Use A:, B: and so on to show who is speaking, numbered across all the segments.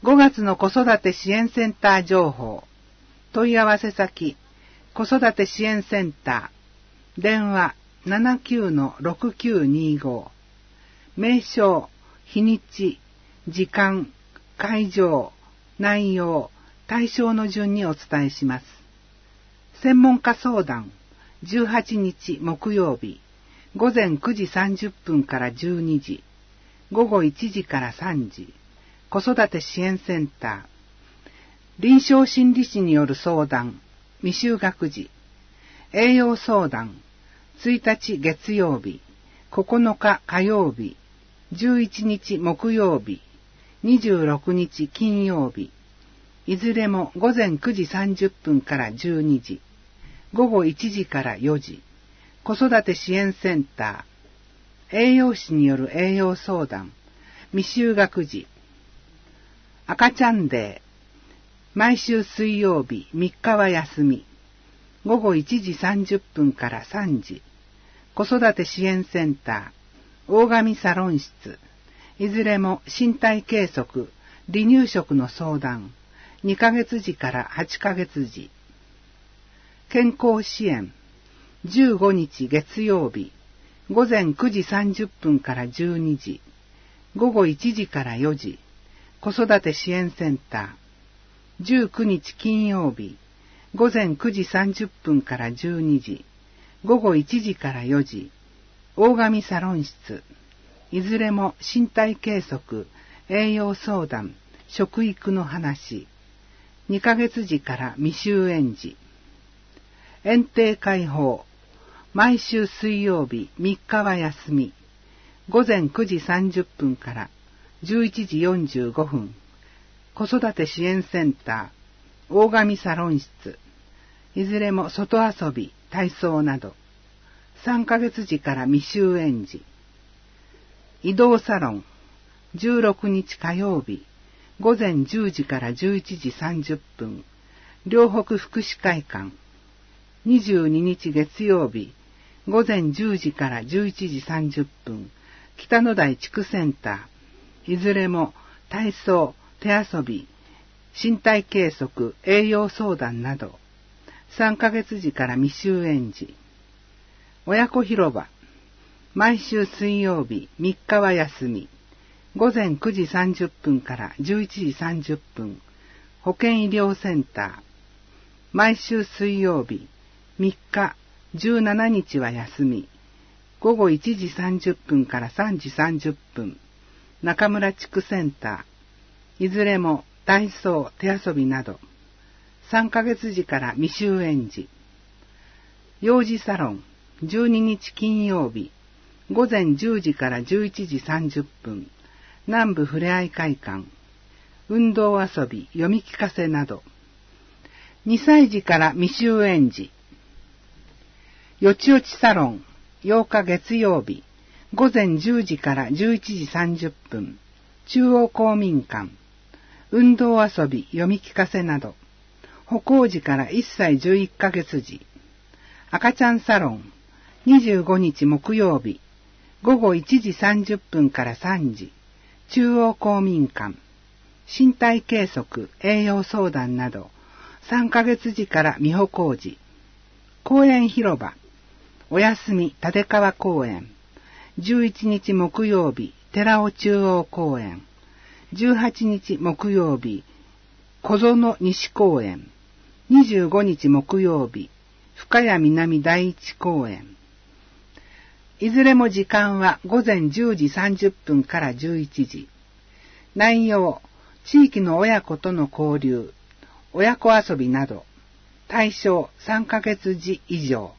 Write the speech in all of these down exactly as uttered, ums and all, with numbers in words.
A: ごがつの子育て支援センター情報。問い合わせ先、子育て支援センター。電話 ななきゅうのろくきゅうにご。名称、日にち、時間、会場、内容、対象の順にお伝えします。専門家相談、じゅうはちにち木曜日、ごぜんくじさんじゅっぷんからじゅうにじ、ごごいちじからさんじ、子育て支援センター。臨床心理士による相談、未就学児。栄養相談、ついたち月曜日、ここのか火曜日、じゅういちにち木曜日、にじゅうろくにち金曜日。いずれもごぜんくじさんじゅっぷんからじゅうにじ、ごごいちじからよじ、子育て支援センター。栄養士による栄養相談、未就学児。赤ちゃんデー。毎週水曜日みっかは休み。ごごいちじさんじゅっぷんからさんじ。子育て支援センター。大神サロン室。いずれも身体計測、離乳食の相談。にかげつじからはちかげつじ。健康支援。じゅうごにち月曜日。ごぜんくじさんじゅっぷんからじゅうにじ。ごごいちじからよじ。子育て支援センター。じゅうくにち金曜日。ごぜんくじさんじゅっぷんからじゅうにじ。ごごいちじからよじ。大神サロン室。いずれも身体計測、栄養相談、食育の話。にかげつじから未就園児。園庭開放。毎週水曜日みっかは休み。ごぜんくじさんじゅっぷんからじゅういちじよんじゅうごふん。子育て支援センター。大神サロン室。いずれも外遊び、体操など。さんかげつじから未就園児。移動サロン。じゅうろくにち火曜日。ごぜんじゅうじからじゅういちじさんじゅっぷん。両北福祉会館。にじゅうににち月曜日。ごぜんじゅうじからじゅういちじさんじゅっぷん。北野台地区センター。いずれも体操、手遊び、身体計測、栄養相談など。さんかげつじから未就園児。親子広場。毎週水曜日みっかは休み。ごぜんくじさんじゅっぷんからじゅういちじさんじゅっぷん。保健医療センター。毎週水曜日みっか、じゅうしちにちは休み。ごごいちじさんじゅっぷんからさんじさんじゅっぷん。中村地区センター。いずれも体操、手遊びなど。さんかげつじから未就園児。幼児サロン。じゅうににち金曜日。ごぜんじゅうじからじゅういちじさんじゅっぷん。南部ふれあい会館。運動遊び、読み聞かせなど。にさいじから未就園児。よちよちサロン。ようか月曜日。ごぜんじゅうじからじゅういちじさんじゅっぷん。中央公民館。運動遊び、読み聞かせなど。歩行時からいっさいじゅういっかげつ時。赤ちゃんサロン。にじゅうごにち木曜日。ごごいちじさんじゅっぷんからさんじ。中央公民館。身体計測、栄養相談など。さんかげつじから未歩行時。公園広場。お休み、立川公園。じゅういちにち木曜日、寺尾中央公園。じゅうはちにち木曜日、小園西公園。にじゅうごにち木曜日、深谷南第一公園。いずれも時間はごぜんじゅうじさんじゅっぷんからじゅういちじ。内容、地域の親子との交流、親子遊びなど。対象さんかげつじ以上。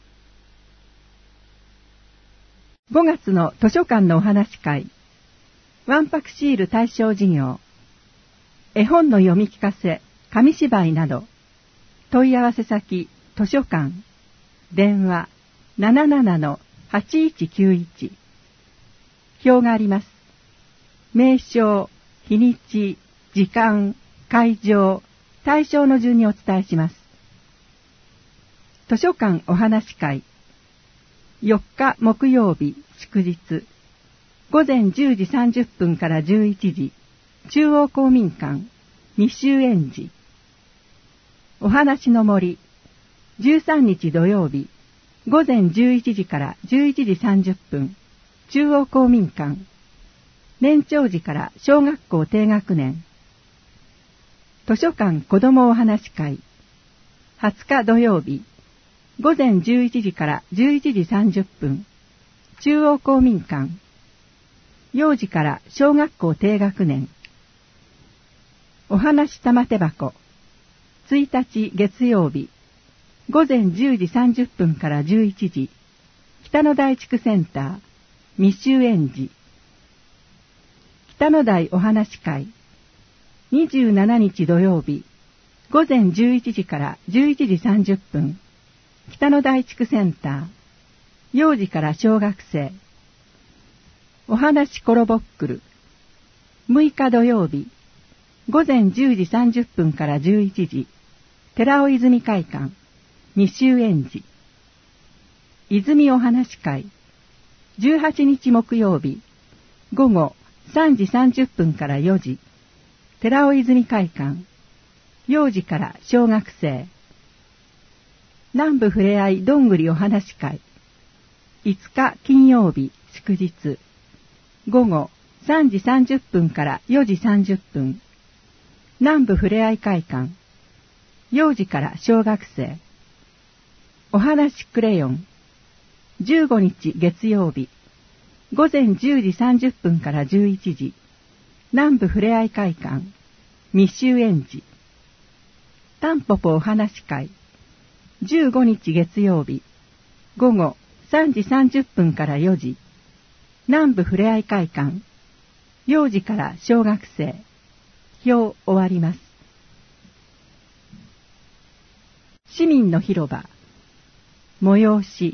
B: ごがつの図書館のお話会。わんぱくシール対象事業。絵本の読み聞かせ、紙芝居など。問い合わせ先、図書館。電話 ななななのはちいちきゅういち。表があります。名称、日にち、時間、会場、対象の順にお伝えします。図書館お話会。よっか木曜日祝日。ごぜんじゅうじさんじゅっぷんからじゅういちじ。 中央公民館密集園児。お話の森、じゅうさんにち土曜日、午前じゅういちじからじゅういちじさんじゅっぷん、中央公民館。年長児から小学校低学年。図書館子どもお話会。はつか土曜日、午前じゅういちじからじゅういちじさんじゅっぷん、中央公民館。幼児から小学校低学年。お話玉手箱。ついたち月曜日、午前じゅうじさんじゅっぷんからじゅういちじ、北の台地区センター、密集園児。北の台お話会。にじゅうしちにち土曜日、午前じゅういちじからじゅういちじさんじゅっぷん、北の台地区センター、幼児から小学生。お話コロボックル。むいか土曜日、午前じゅうじさんじゅっぷんからじゅういちじ、寺尾泉会館、密集園児。泉お話会。じゅうはちにち木曜日、午後さんじさんじゅっぷんからよじ、寺尾泉会館、幼児から小学生。南部ふれあいどんぐりお話会。いつか金曜日祝日、午後さんじさんじゅっぷんからよじさんじゅっぷん、南部ふれあい会館、幼児から小学生。お話クレヨン。じゅうごにち月曜日、午前じゅうじさんじゅっぷんからじゅういちじ、南部ふれあい会館、密集園児。タンポポお話会。じゅうごにち月曜日、午後さんじさんじゅっぷんからよじ、南部ふれあい会館、幼児から小学生。表終わります。市民の広場。催し。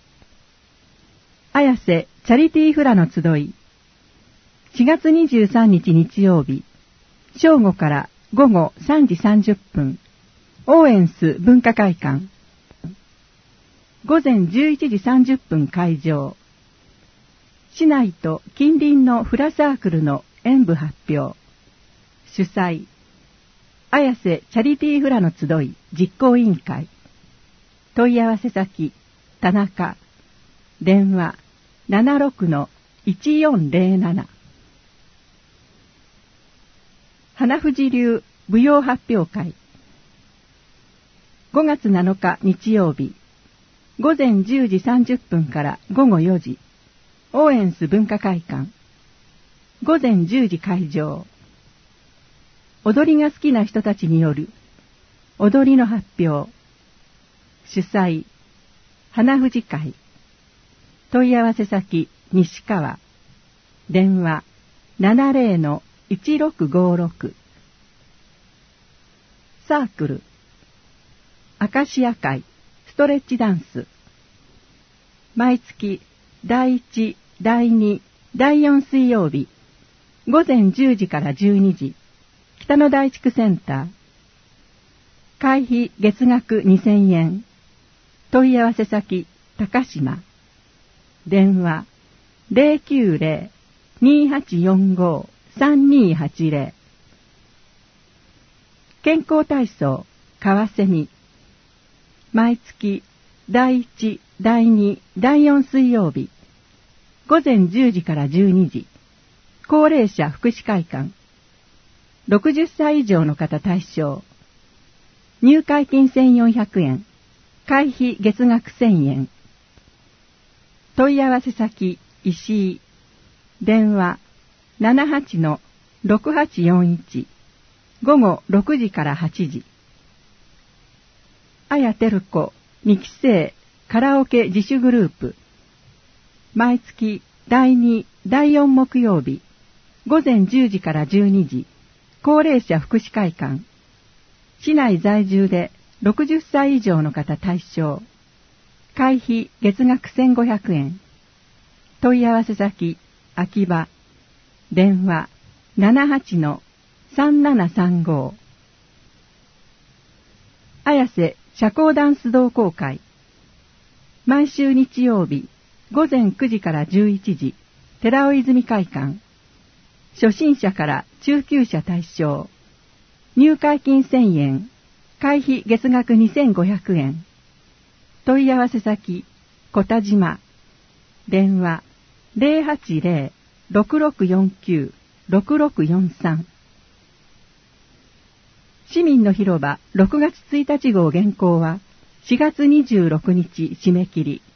B: 綾瀬チャリティーフラの集い。しがつにじゅうさんにち日曜日、正午から午後さんじさんじゅっぷん、オーエンス文化会館。午前じゅういちじさんじゅっぷん会場。市内と近隣のフラサークルの演舞発表。主催、綾瀬チャリティーフラの集い実行委員会。問い合わせ先、田中。電話、ななろくのいちよんぜろなな。花藤流舞踊発表会。ごがつなのか日曜日、午前じゅうじさんじゅっぷんから午後よじ、オーエンス文化会館。午前じゅうじ会場。踊りが好きな人たちによる踊りの発表。主催、花藤会。問い合わせ先、西川。電話、ななぜろのいちろくごろく。サークル。アカシア会、ストレッチダンス。毎月、だいいち、だいに、だいよん水曜日、午前じゅうじからじゅうにじ、北の台地区センター。会費月額にせんえん。問い合わせ先、高島。電話、ゼロきゅうゼロ にはちよんご さんにはちゼロ。健康体操、川瀬に。毎月、だいいち、だいに、だいよん水曜日、午前じゅうじからじゅうにじ、高齢者福祉会館。ろくじゅっさい以上の方対象。入会金せんよんひゃくえん、会費月額せんえん。問い合わせ先、石井。電話、ななはちのろくはちよんいち。午後ろくじからはちじ。綾照子にき生カラオケ自主グループ。毎月だいに、だいよん木曜日、午前じゅうじからじゅうにじ、高齢者福祉会館。市内在住でろくじゅっさい以上の方対象。会費月額せんごひゃくえん。問い合わせ先、秋葉。電話、ななはちのさんななさんご。綾瀬社交ダンス同好会。毎週日曜日、午前くじからじゅういちじ、寺尾泉会館。初心者から中級者対象。入会金せんえん、会費月額にせんごひゃくえん。問い合わせ先、小田島。電話、ゼロはちゼロ ろくろくよんきゅう ろくろくよんさん。市民の広場ろくがつついたち号原稿はしがつにじゅうろくにち締め切り。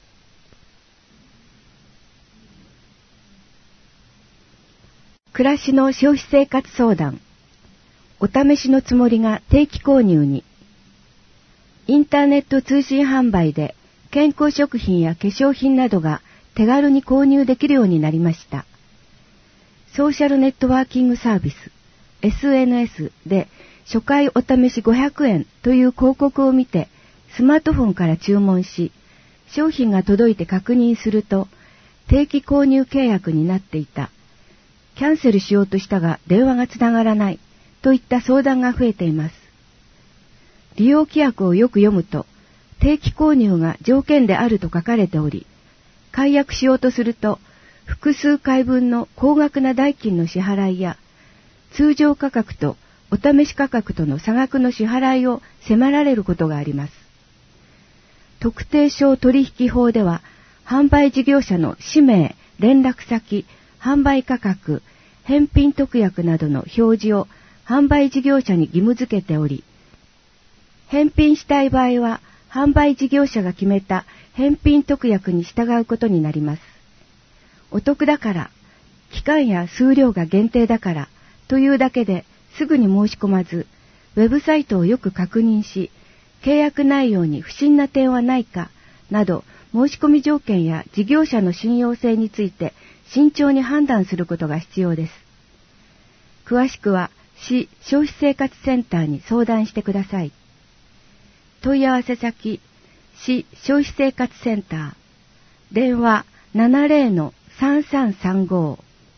C: 暮らしの消費生活相談。お試しのつもりが定期購入に。インターネット通信販売で健康食品や化粧品などが手軽に購入できるようになりました。ソーシャルネットワーキングサービス エスエヌエス で初回お試しごひゃくえんという広告を見てスマートフォンから注文し、商品が届いて確認すると定期購入契約になっていた。キャンセルしようとしたが電話がつながらないといった相談が増えています。利用規約をよく読むと定期購入が条件であると書かれており、解約しようとすると複数回分の高額な代金の支払いや通常価格とお試し価格との差額の支払いを迫られることがあります。特定商取引法では販売事業者の氏名、連絡先、販売価格、返品特約などの表示を販売事業者に義務付けており、返品したい場合は販売事業者が決めた返品特約に従うことになります。お得だから、期間や数量が限定だからというだけですぐに申し込まず、ウェブサイトをよく確認し、契約内容に不審な点はないかなど申し込み条件や事業者の信用性について慎重に判断することが必要です。詳しくは市消費生活センターに相談してください。問い合わせ先、市消費生活センター、電話 ななゼロのさんさんさんご。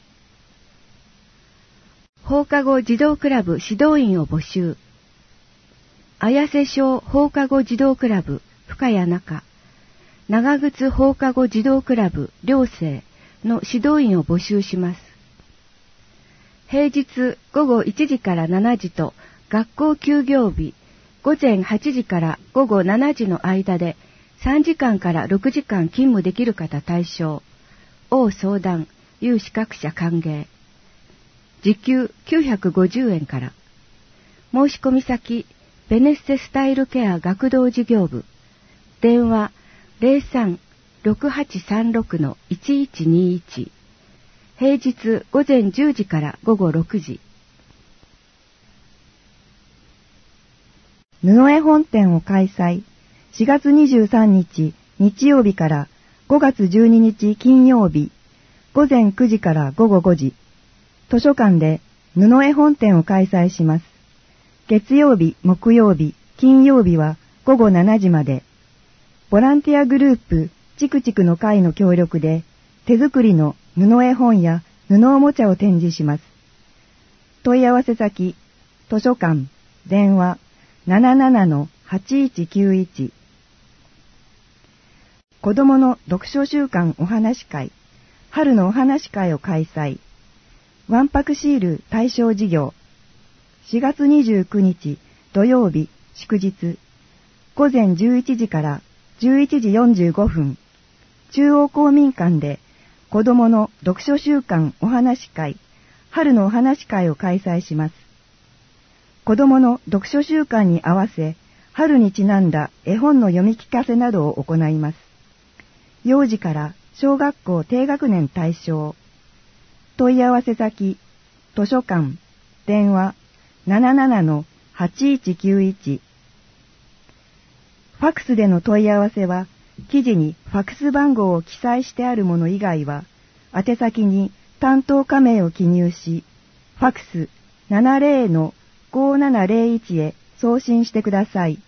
C: 放課後児童クラブ指導員を募集。綾瀬小放課後児童クラブ深谷中、長靴放課後児童クラブ寮生の指導員を募集します。平日ごごいちじからしちじと学校休業日ごぜんはちじからごごしちじの間でさんじかんからろくじかん勤務できる方対象。応相談、有資格者歓迎。時給きゅうひゃくごじゅうえんから。申し込み先、ベネッセスタイルケア学童事業部。電話 ゼロさん ろくはちさんろく いちいちにいち。平日ごぜんじゅうじからごごろくじ。
D: 布絵本展を開催。しがつにじゅうさんにち日曜日からごがつじゅうににち金曜日、ごぜんくじからごごごじ、図書館で布絵本展を開催します。月曜日、木曜日、金曜日はごごしちじまで。ボランティアグループチクチクの会の協力で手作りの布絵本や布おもちゃを展示します。問い合わせ先、図書館、電話 ななななのはちいちきゅういち。子どもの読書週間お話会、春のお話会を開催。わんぱくシール対象事業。しがつにじゅうくにち土曜日祝日、ごぜんじゅういちじからじゅういちじよんじゅうごふん、中央公民館で子どもの読書週間お話会、春のお話会を開催します。子どもの読書週間に合わせ、春にちなんだ絵本の読み聞かせなどを行います。幼児から小学校低学年対象。問い合わせ先、図書館、電話 ななななのはちいちきゅういち。ファクスでの問い合わせは、記事にファクス番号を記載してあるもの以外は、宛先に担当課名を記入し、ファクス ななゼロのごななゼロいち へ送信してください。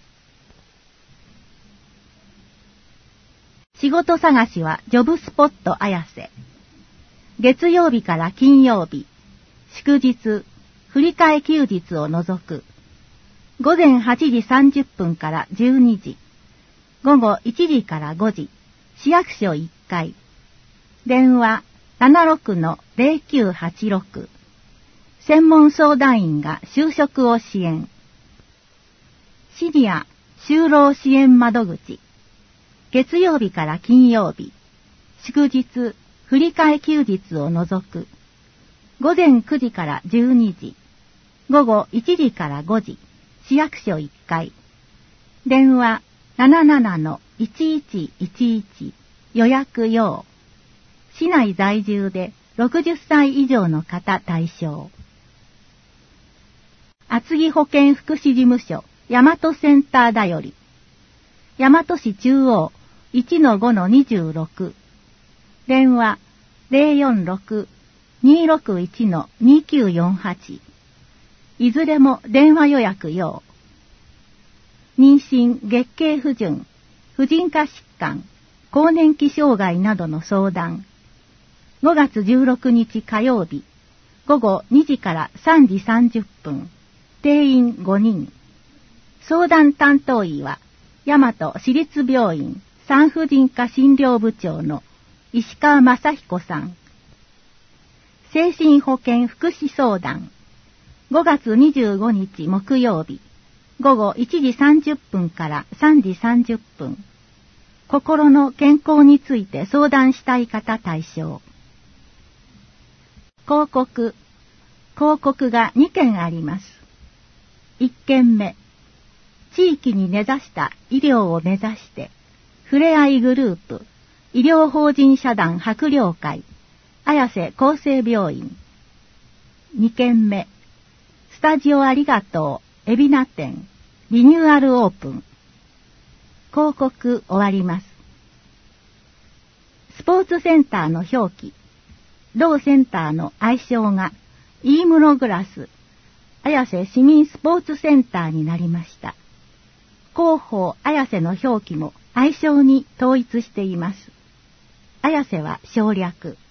E: 仕事探しはジョブスポット綾瀬。月曜日から金曜日、祝日、振り替え休日を除く。ごぜんはちじさんじゅっぷんからじゅうにじ、ごごいちじからごじ、市役所いっかい。電話 ななろくのゼロきゅうはちろく。 専門相談員が就職を支援。シニア就労支援窓口。月曜日から金曜日。祝日、振り替え休日を除く。午前くじからじゅうにじ。午後いちじからごじ。市役所いっかい。電話 ななななのいちいちいちいち 予約用。市内在住でろくじゅっさい以上の方対象。厚木保健福祉事務所大和センターだより。大和市中央 いちのごのにじゅうろく。電話 ゼロよんろく にーろくいちのにきゅうよんはち。いずれも電話予約用。妊娠、月経不順、婦人科疾患、更年期障害などの相談。ごがつじゅうろくにち火曜日、午後にじからさんじさんじゅっぷん。定員ごにん。相談担当医は、大和市立病院産婦人科診療部長の石川正彦さん。精神保健福祉相談。ごがつにじゅうごにち木曜日、午後いちじさんじゅっぷんからさんじさんじゅっぷん。心の健康について相談したい方対象。広告。広告がにけんあります。いっけんめ。地域に根ざした医療を目指して、ふれあいグループ、医療法人社団博陵会、綾瀬厚生病院。にけんめ。スタジオありがとう、海老名店、リニューアルオープン。広告終わります。スポーツセンターの表記。同センターの愛称が、イームログラス、綾瀬市民スポーツセンターになりました。広報綾瀬の表記も愛称に統一しています。綾瀬は省略。